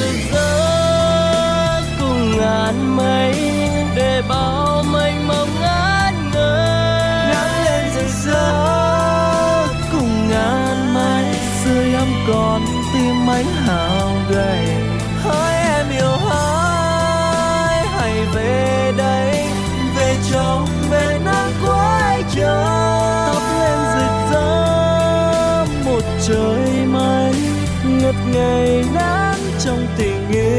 rực rỡ cùng ngàn mây, để bao mênh mông ngát ngây. Nắng lên rực rỡ cùng ngàn mây, sưởi ấm con tim anh hao gầy. Hỡi em yêu hỡi, hãy về đây, về trong về nắng cuối trời. Thắp lên rực rỡ một trời mây, ngất ngây nắng trong tình yêu.